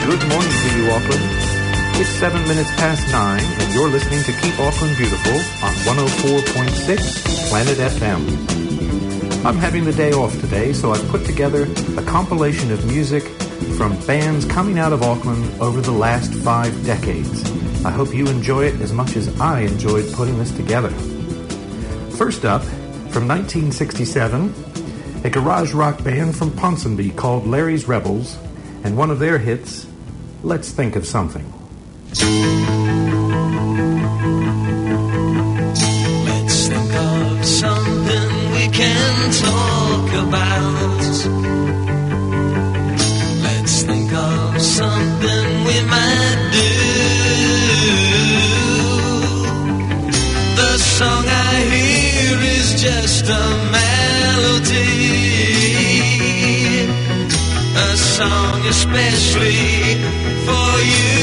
Good morning to you, Auckland. It's 7 minutes past 9, and you're listening to Keep Auckland Beautiful on 104.6 Planet FM. I'm having the day off today, so I've put together a compilation of music from bands coming out of Auckland over the last 5 decades. I hope you enjoy it as much as I enjoyed putting this together. First up, from 1967, a garage rock band from Ponsonby called Larry's Rebels, and one of their hits, Let's Think of Something. Let's think of something we can talk about. Let's think of something we might do. The song I hear is just a melody, a song especially for you.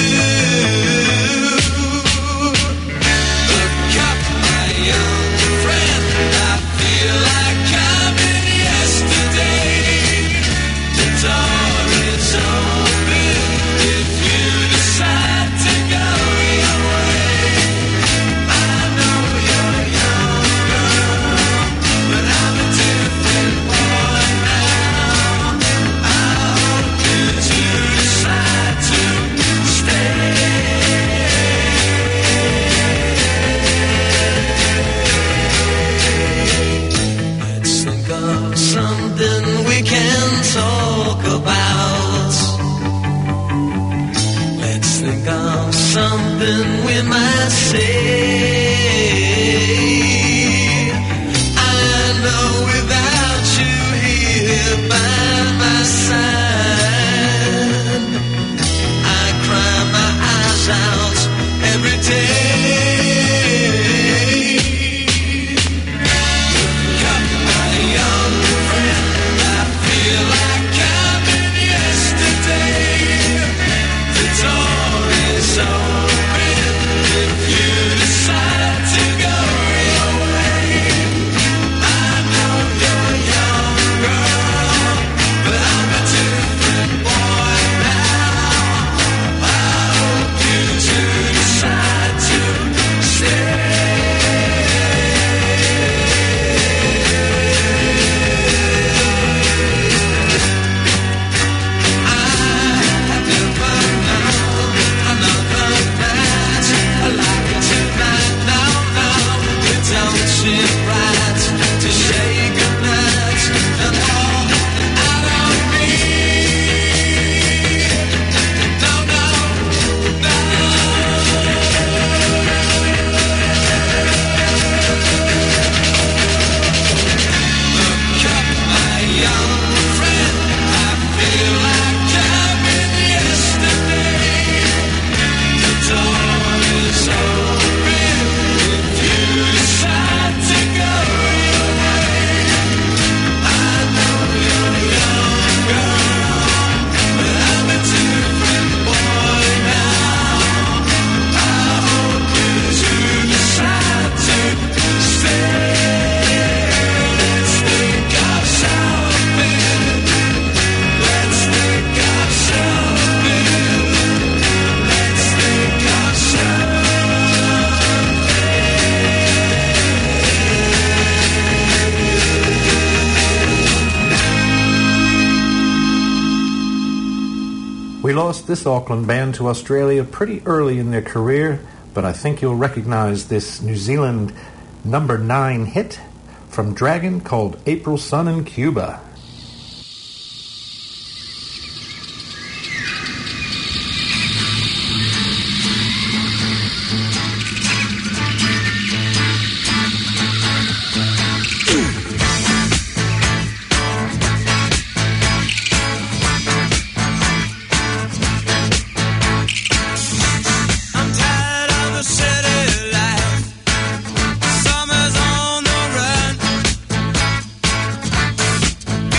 Look up, my young friend, I feel like I'm in yesterday. The door is open if you decide to go your way. I know you're young, girl, but I'm a different boy now. I hope you do decide to stay. Let's think of something we can talk about. Let's think of something we might say. I know without you here by my side, I cry my eyes out every day. Look up, my young friend, I feel like I'm in yesterday. The door is open if you decide to go your way. I know you're young, girl, but I'm a different boy now. I hope you do decide to stay. We lost this Auckland band to Australia pretty early in their career, but I think you'll recognize this New Zealand number 9 hit from Dragon called April Sun in Cuba. I'm tired of the city life. Summer's on the run.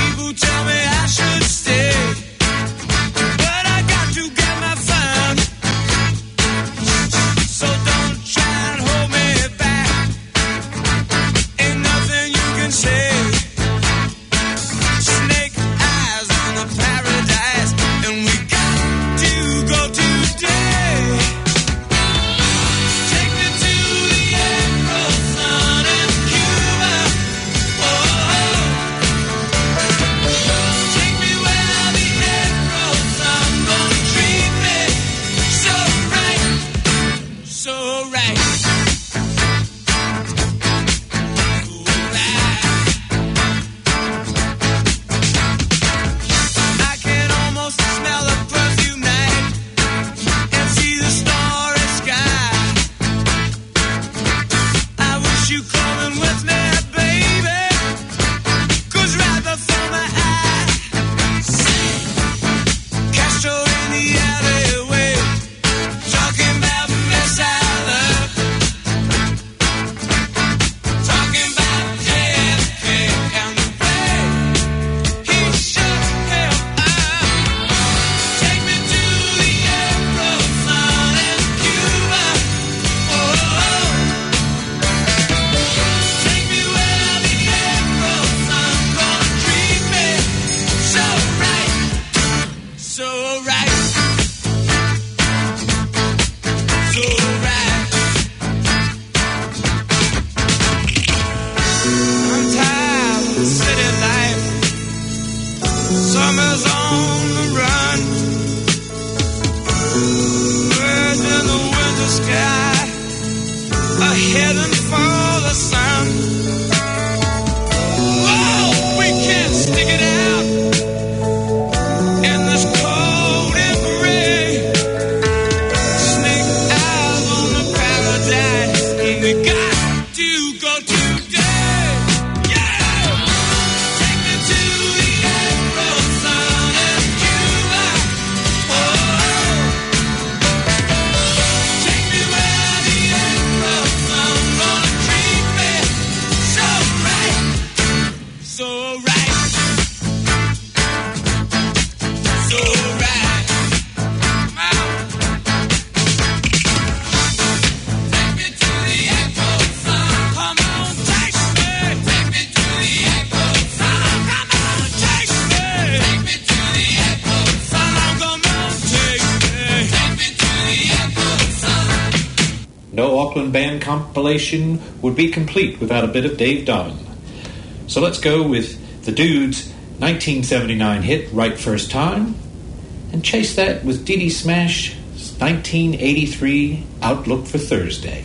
Auckland Band compilation would be complete without a bit of Dave Dobbin. So let's go with the Dudes' 1979 hit, Right First Time, and chase that with Dee Dee Smash's 1983 Outlook for Thursday.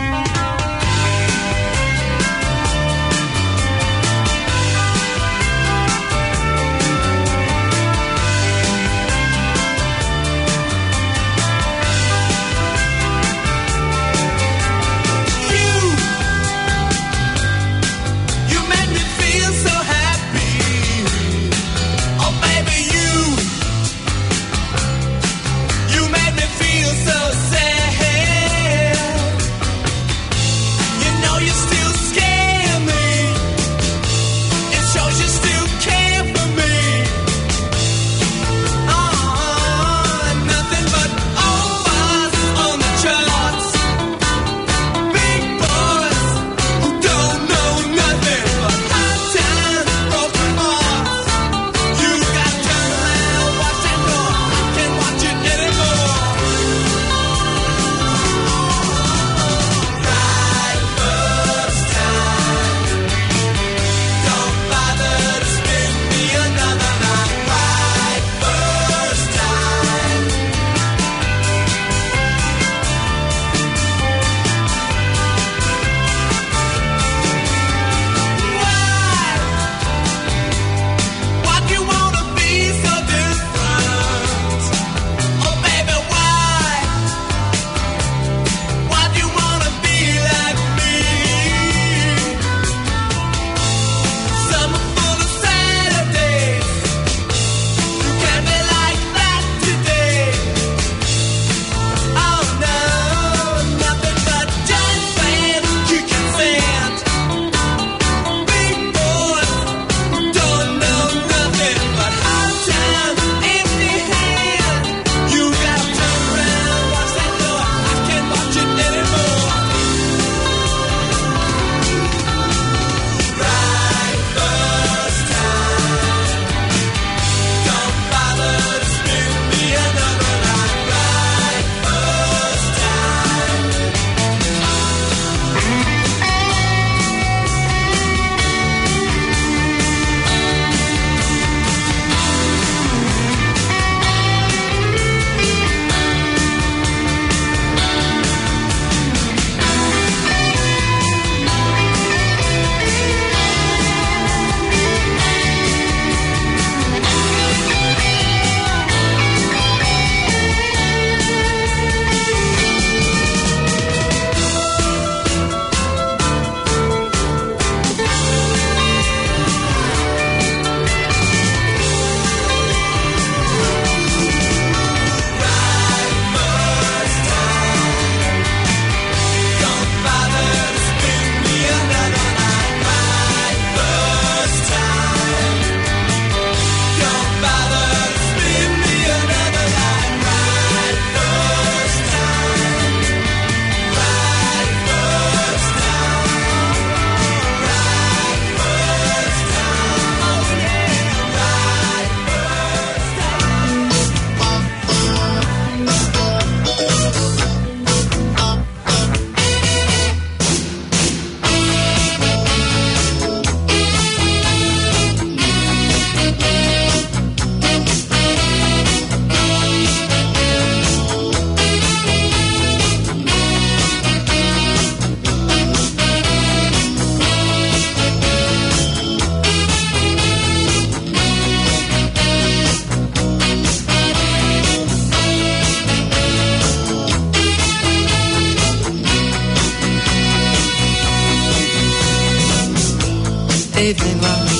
evening,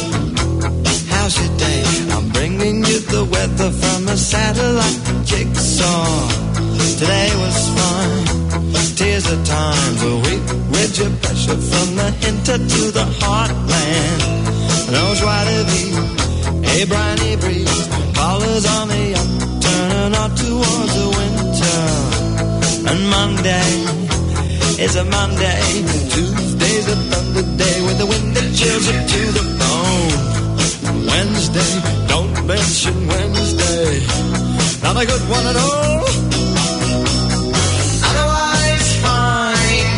love. How's your day? I'm bringing you the weather from a satellite jigsaw. Today was fine. Tears of time to weep with your pressure from the hinter to the heartland. Those white a briny breeze follows on the up, turning on towards the winter. And Monday is a Monday. Tuesday's a thunder day with the wind that chills you to the bone. Wednesday, don't mention Wednesday, not a good one at all. Otherwise fine,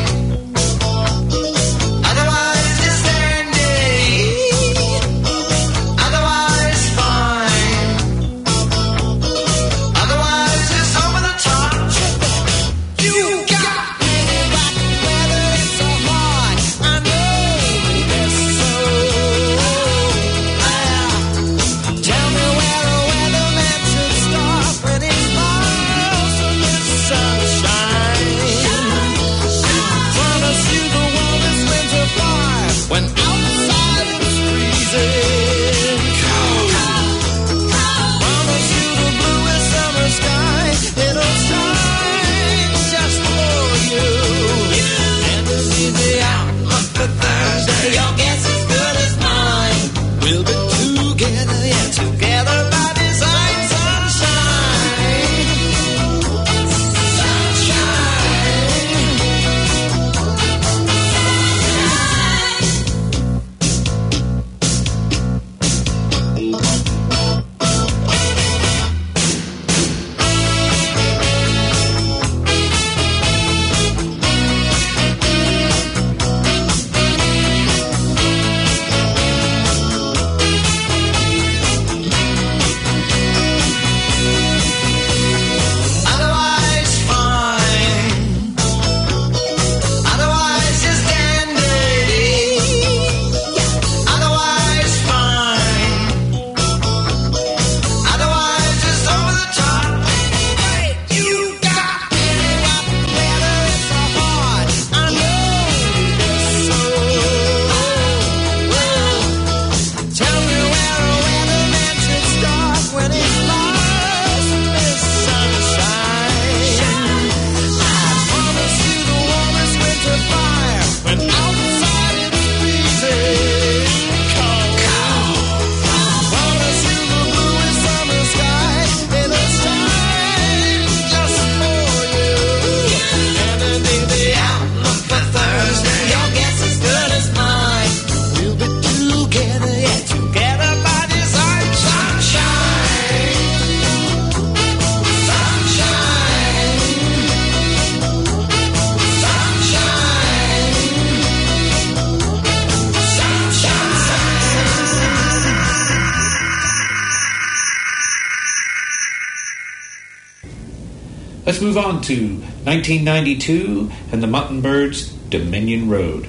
Let's move on to 1992 and the Mutton Birds' Dominion Road.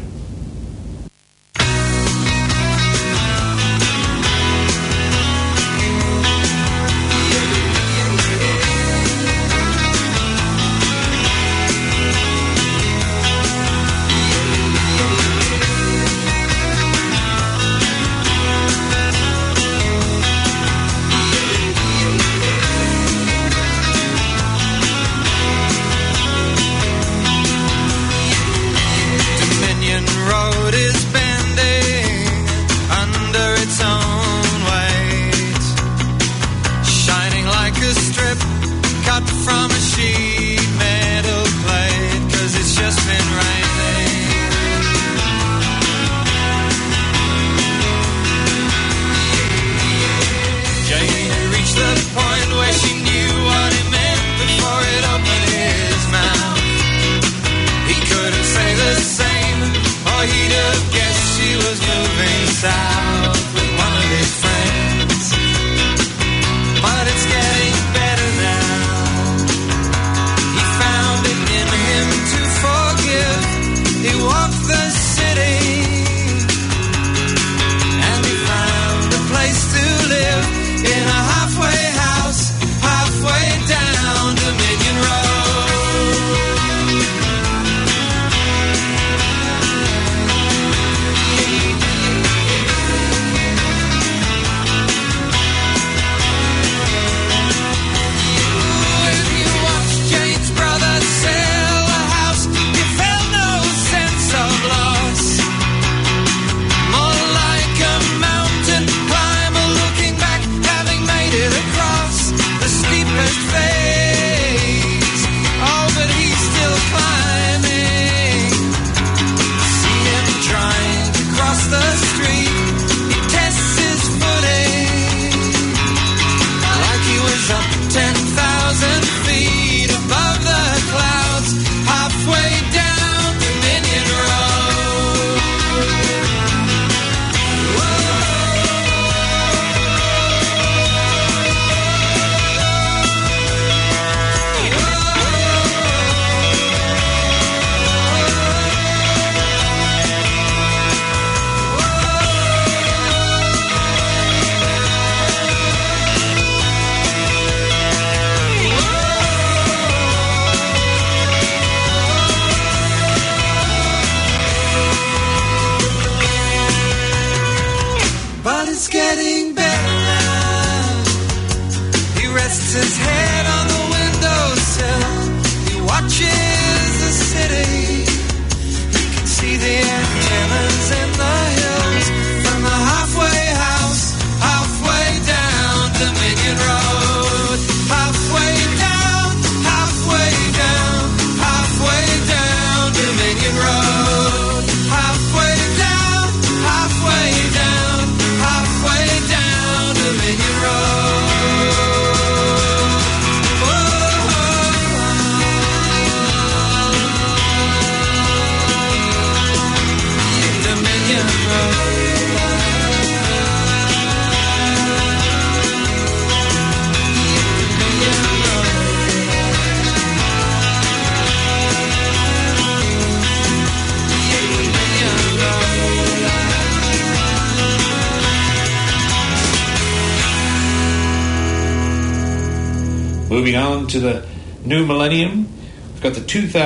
Moving on to the new millennium, we've got the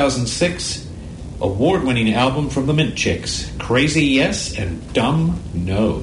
2006 award-winning album from the Mint Chicks, Crazy Yes and Dumb No.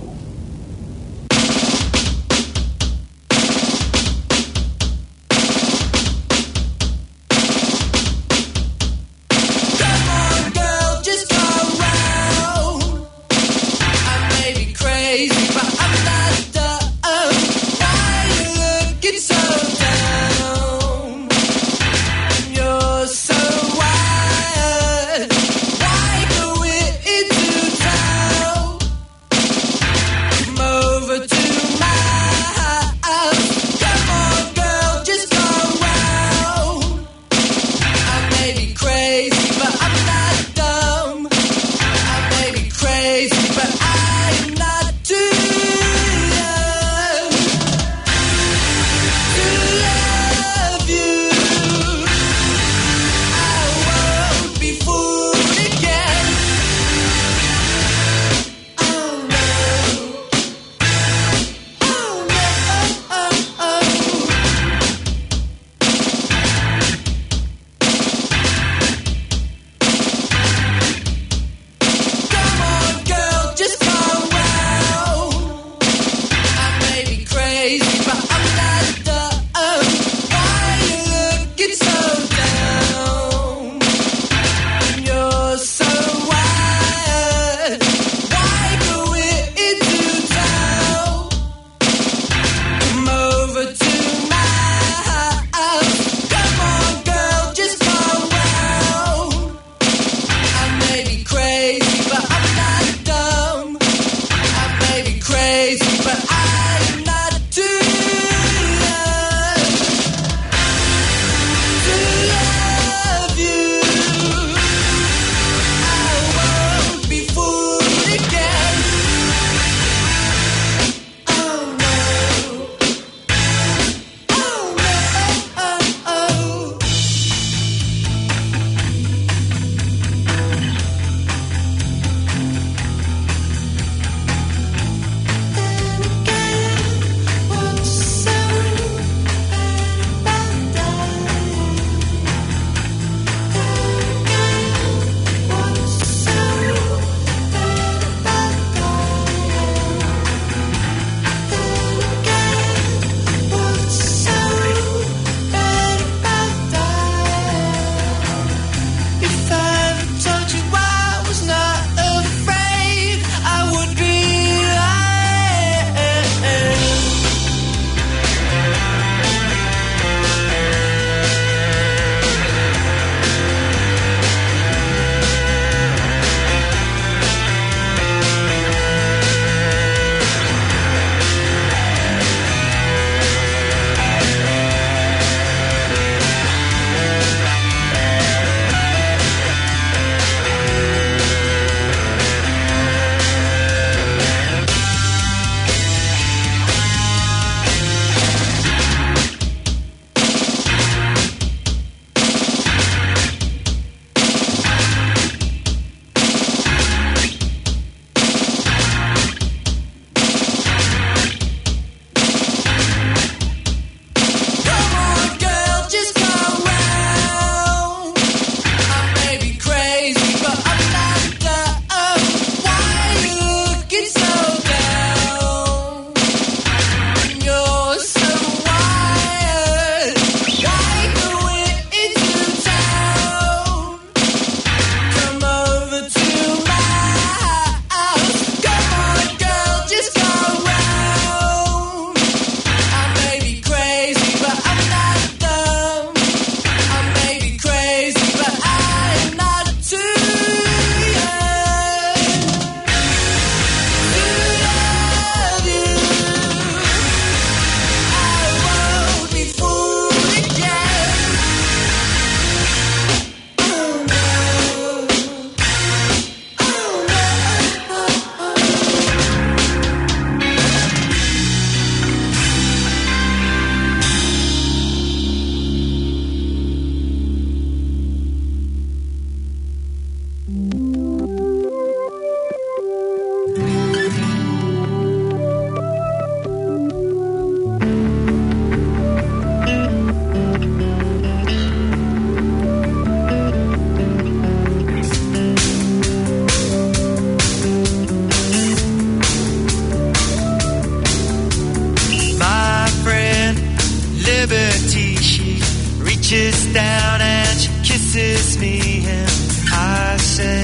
kisses me and I say,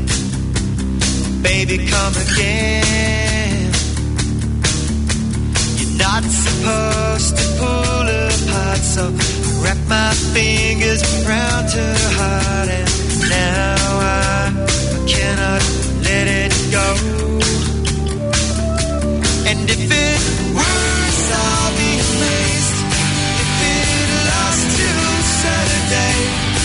baby, come again. You're not supposed to pull apart, so I wrap my fingers around her heart, and now I cannot let it go. And if it works, I'll be amazed. If it lasts till Saturday,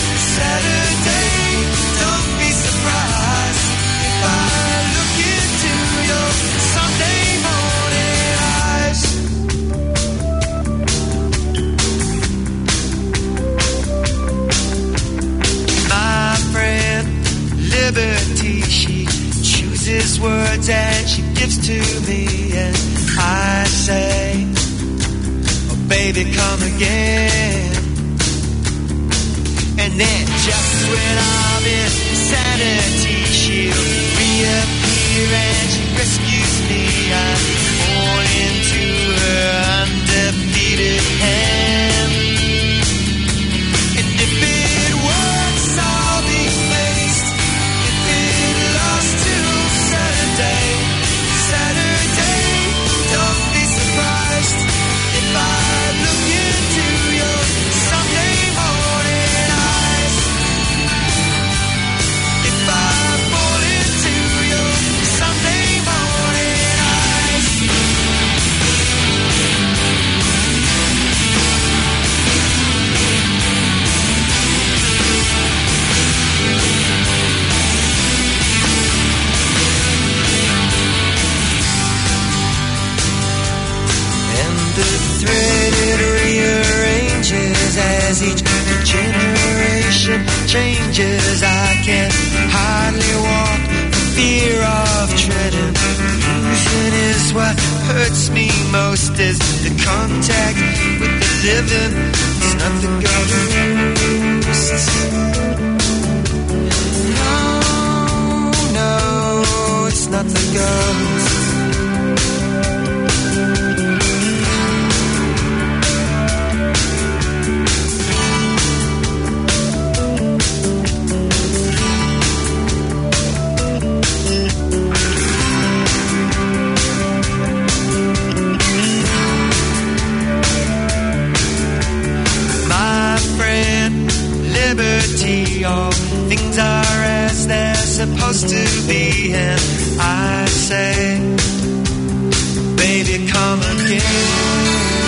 don't be surprised if I look into your Sunday morning eyes. My friend Liberty, she chooses words and she gives to me, and I say, oh baby, come again. And then just when I'm in sanity, she'll reappear and she rescues me. I fall into her undefeated hand. And if it works, I'll be amazed. If it lasts till Saturday, don't be surprised if I look into your Sunday morning eyes. If I fall into your Sunday morning eyes. And the thread it rearranges as each generation changes. I can hardly walk for fear of treading. Losing is what hurts me most, is the contact with the living. It's not the ghosts. No, it's not the ghosts. Liberty, all things are as they're supposed to be, and I say, baby, come again.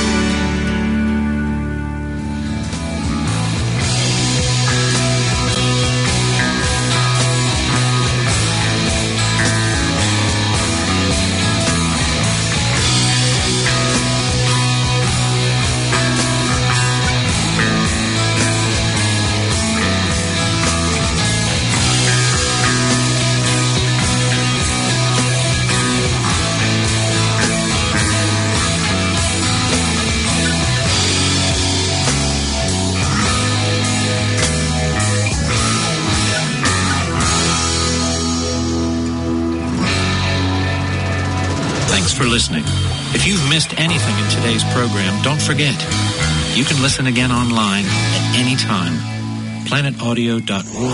For listening. If you've missed anything in today's program, don't forget, you can listen again online at any time. planetaudio.org